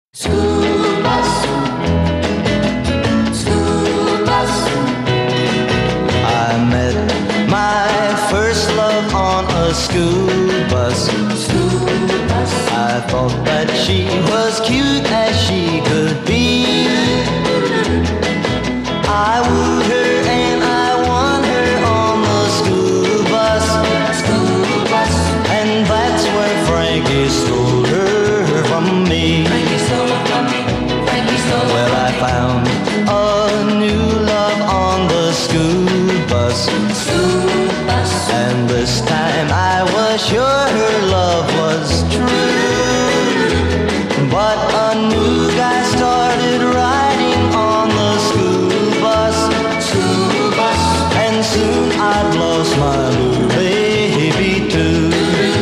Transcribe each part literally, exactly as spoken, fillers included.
School bus, school bus. I met my first love on a school bus. School bus. I thought that she was cute as she could be. I wooed her and I won her on the school bus. School bus. And that's when Frankie stole her from me. Frankie stole her from me. Frankie stole her. Well, I found a new love on the school bus. School bus. And this time I was sure her love was true. But a new guy started riding on the school bus. School bus. And soon I'd lost my new baby too.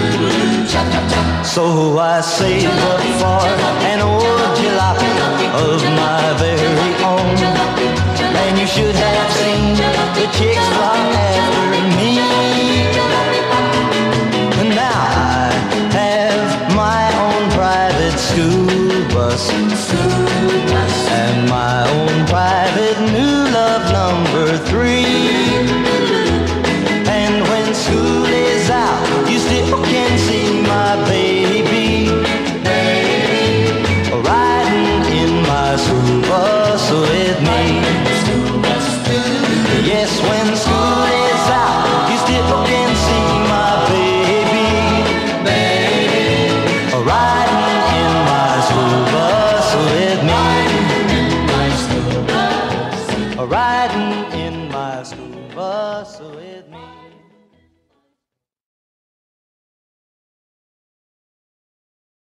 So I saved up for an old jalopy of my very own. And you should have seen the chicks flock after me. And now I have my own private school bus, school bus. And my own private